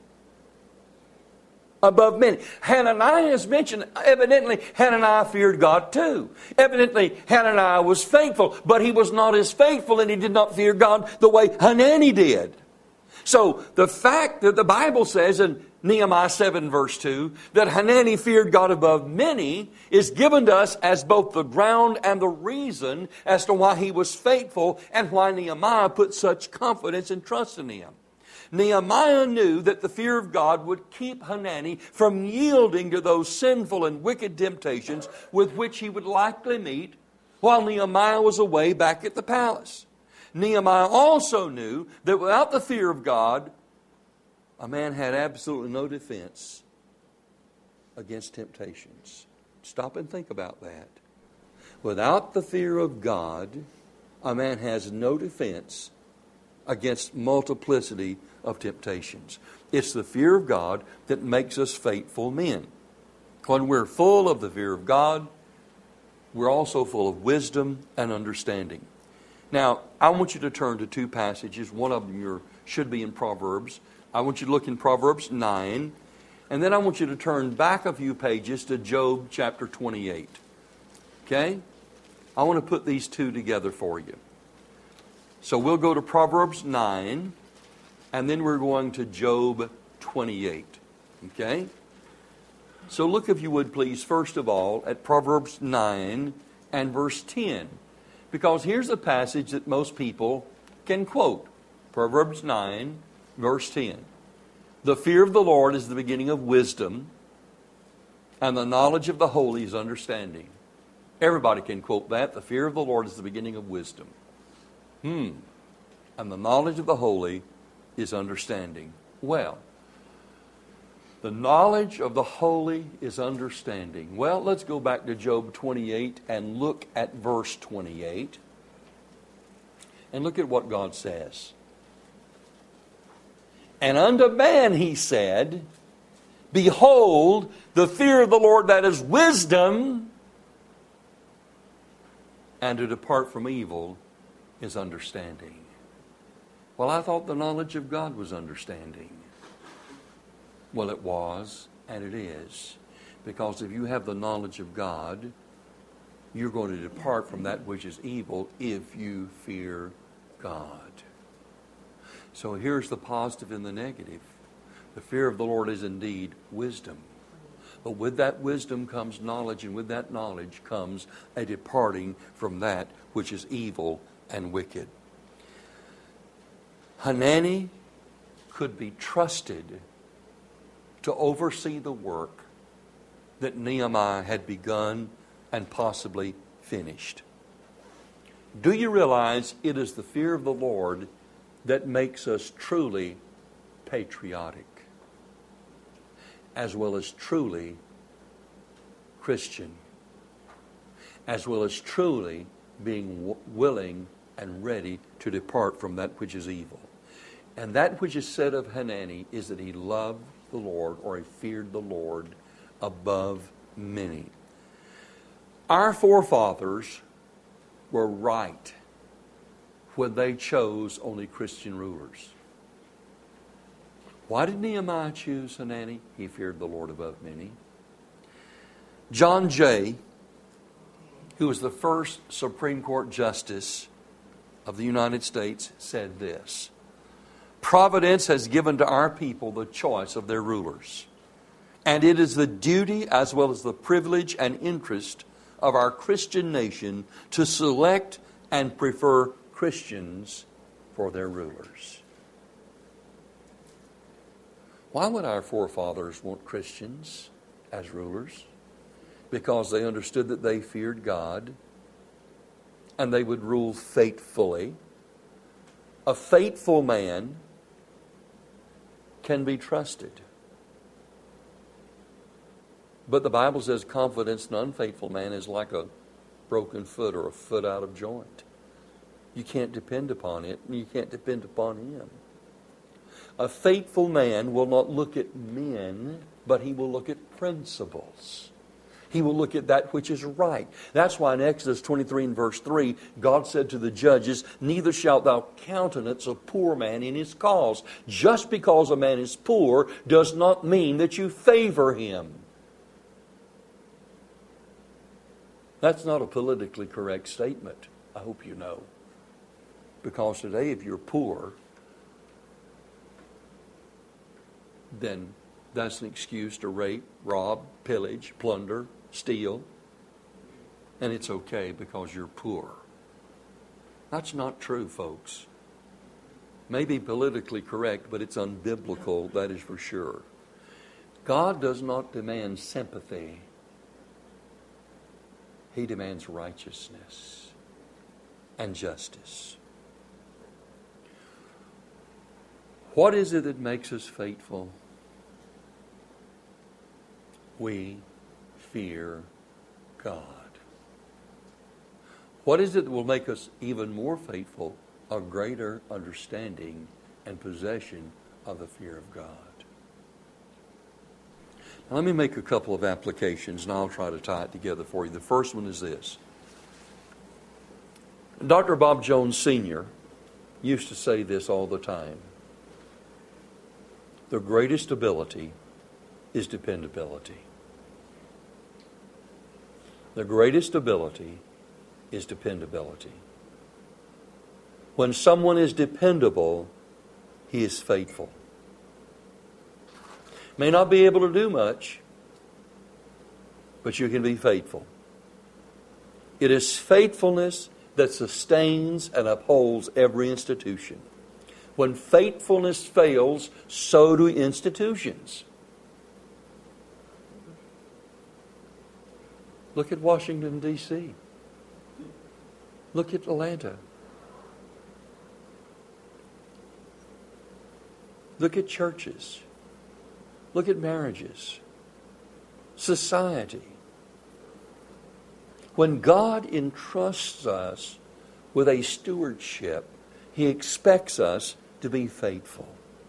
Above many. Hananiah is mentioned. Evidently, Hananiah feared God too. Evidently, Hananiah was faithful, but he was not as faithful and he did not fear God the way Hanani did. So, the fact that the Bible says in Nehemiah 7 verse 2 that Hanani feared God above many is given to us as both the ground and the reason as to why he was faithful and why Nehemiah put such confidence and trust in him. Nehemiah knew that the fear of God would keep Hanani from yielding to those sinful and wicked temptations with which he would likely meet while Nehemiah was away back at the palace. Nehemiah also knew that without the fear of God, a man had absolutely no defense against temptations. Stop and think about that. Without the fear of God, a man has no defense against multiplicity of temptations. It's the fear of God that makes us faithful men. When we're full of the fear of God, we're also full of wisdom and understanding. Now, I want you to turn to two passages. One of them should be in Proverbs. I want you to look in Proverbs 9, and then I want you to turn back a few pages to Job chapter 28. Okay? I want to put these two together for you. So we'll go to Proverbs 9, and then we're going to Job 28. Okay? So look, if you would please, first of all, at Proverbs 9 and verse 10. Because here's a passage that most people can quote. Proverbs 9, verse 10. The fear of the Lord is the beginning of wisdom, and the knowledge of the holy is understanding. Everybody can quote that. The fear of the Lord is the beginning of wisdom. And the knowledge of the holy is understanding. Well, the knowledge of the holy is understanding. Well, let's go back to Job 28 and look at verse 28. And look at what God says. And unto man he said, behold, the fear of the Lord, that is wisdom, and to depart from evil is understanding. Well, I thought the knowledge of God was understanding. Well, it was, and it is. Because if you have the knowledge of God, you're going to depart from that which is evil if you fear God. So here's the positive and the negative. The fear of the Lord is indeed wisdom. But with that wisdom comes knowledge, and with that knowledge comes a departing from that which is evil and wicked. Hanani could be trusted to oversee the work that Nehemiah had begun and possibly finished. Do you realize it is the fear of the Lord that makes us truly patriotic, as well as truly Christian, as well as truly being willing and ready to depart from that which is evil? And that which is said of Hanani is that he loved the Lord, or he feared the Lord above many. Our forefathers were right when they chose only Christian rulers. Why did Nehemiah choose Hanani? He feared the Lord above many. John Jay, who was the first Supreme Court Justice of the United States, said this: Providence has given to our people the choice of their rulers, and it is the duty as well as the privilege and interest of our Christian nation to select and prefer Christians for their rulers. Why would our forefathers want Christians as rulers? Because they understood that they feared God and they would rule faithfully. A faithful man can be trusted. But the Bible says confidence in an unfaithful man is like a broken foot or a foot out of joint. You can't depend upon it, and you can't depend upon him. A faithful man will not look at men, but he will look at principles. He will look at that which is right. That's why in Exodus 23 and verse 3, God said to the judges, neither shalt thou countenance a poor man in his cause. Just because a man is poor does not mean that you favor him. That's not a politically correct statement, I hope you know. Because today, if you're poor, then that's an excuse to rape, rob, pillage, plunder, steal. And it's okay because you're poor. That's not true, folks. Maybe politically correct, but it's unbiblical, that is for sure. God does not demand sympathy. He demands righteousness and justice. What is it that makes us faithful? we fear God. What is it that will make us even more faithful? A greater understanding and possession of the fear of God. Now, let me make a couple of applications, and I'll try to tie it together for you. The first one is this. Dr. Bob Jones Sr. used to say this all the time. The greatest ability is dependability. The greatest ability is dependability. When someone is dependable, he is faithful. May not be able to do much, but you can be faithful. It is faithfulness that sustains and upholds every institution. When faithfulness fails, so do institutions. Look at Washington, D.C. Look at Atlanta. Look at churches. Look at marriages. Society. When God entrusts us with a stewardship, He expects us to be faithful.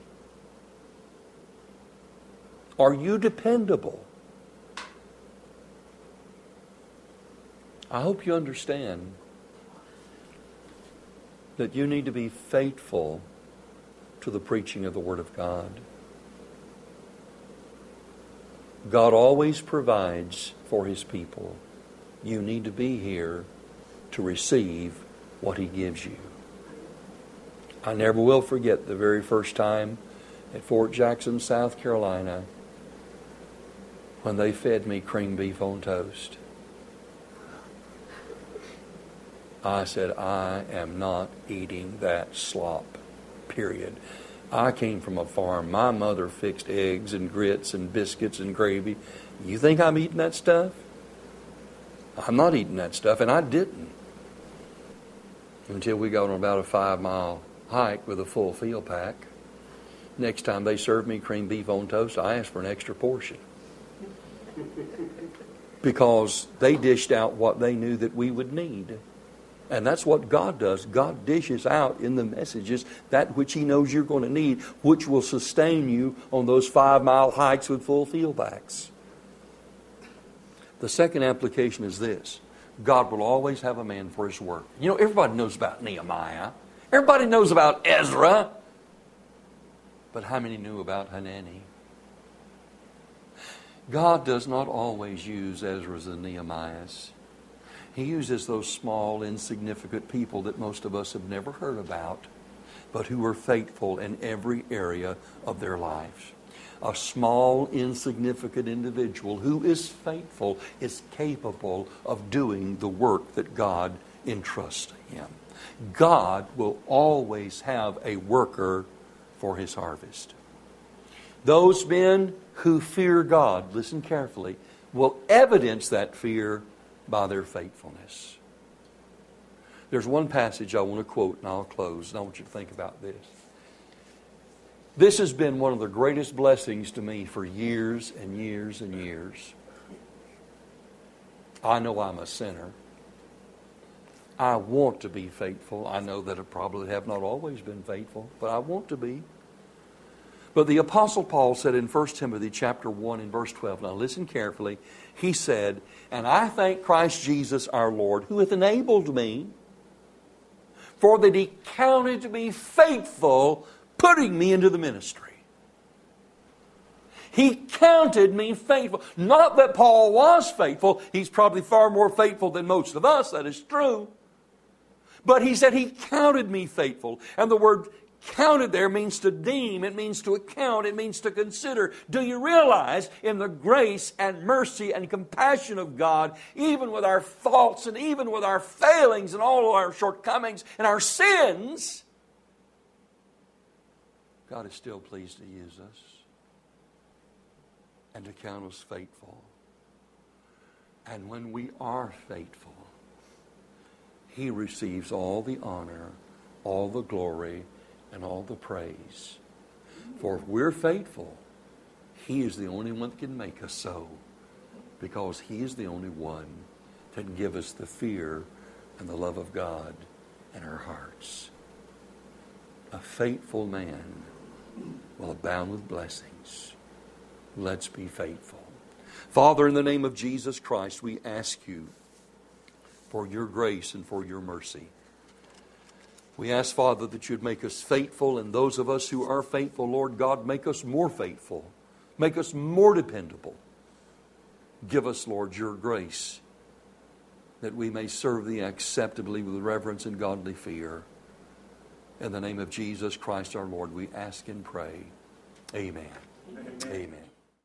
Are you dependable? I hope you understand that you need to be faithful to the preaching of the Word of God. God always provides for His people. You need to be here to receive what He gives you. I never will forget the very first time at Fort Jackson, South Carolina, when they fed me creamed beef on toast. I said, I am not eating that slop, period. I came from a farm. My mother fixed eggs and grits and biscuits and gravy. You think I'm eating that stuff? I'm not eating that stuff, and I didn't. Until we got on about a 5-mile hike with a full field pack. Next time they served me creamed beef on toast, I asked for an extra portion. Because they dished out what they knew that we would need. And that's what God does. God dishes out in the messages that which He knows you're going to need, which will sustain you on those 5-mile hikes with full field packs. The second application is this. God will always have a man for His work. You know, everybody knows about Nehemiah. Everybody knows about Ezra. But how many knew about Hanani? God does not always use Ezras and Nehemiahs. He uses those small, insignificant people that most of us have never heard about, but who are faithful in every area of their lives. A small, insignificant individual who is faithful is capable of doing the work that God entrusts to him. God will always have a worker for His harvest. Those men who fear God, listen carefully, will evidence that fear by their faithfulness. There's one passage I want to quote, and I'll close, and I want you to think about this. This has been one of the greatest blessings to me for years and years and years. I know I'm a sinner. I want to be faithful. I know that I probably have not always been faithful, but I want to be. But the Apostle Paul said in 1 Timothy chapter 1 and verse 12, now listen carefully, he said, and I thank Christ Jesus our Lord, who hath enabled me, for that He counted me faithful, putting me into the ministry. He counted me faithful. Not that Paul was faithful. He's probably far more faithful than most of us. That is true. But he said He counted me faithful. And the word counted there means to deem. It means to account. It means to consider. Do you realize in the grace and mercy and compassion of God, even with our faults and even with our failings and all of our shortcomings and our sins, God is still pleased to use us and to count us faithful. And when we are faithful, He receives all the honor, all the glory, and all the praise. For if we're faithful, He is the only one that can make us so. because He is the only one that can give us the fear and the love of God in our hearts. A faithful man will abound with blessings. Let's be faithful. Father, in the name of Jesus Christ, we ask You for Your grace and for Your mercy. We ask, Father, that You'd make us faithful, and those of us who are faithful, Lord God, make us more faithful. Make us more dependable. Give us, Lord, Your grace, that we may serve Thee acceptably with reverence and godly fear. In the name of Jesus Christ our Lord, we ask and pray. Amen. Amen.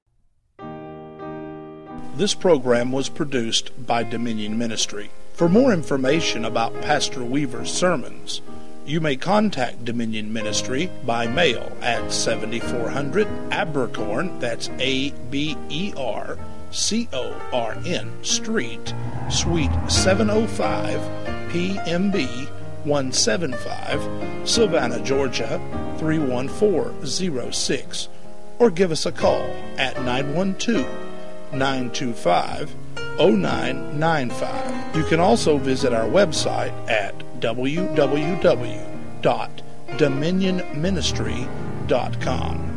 This program was produced by Dominion Ministry. For more information about Pastor Weaver's sermons, you may contact Dominion Ministry by mail at 7400 Abercorn, that's Abercorn Street, Suite 705, PMB 175, Savannah, Georgia 31406, or give us a call at 912-925-0995. You can also visit our website at www.dominionministry.com.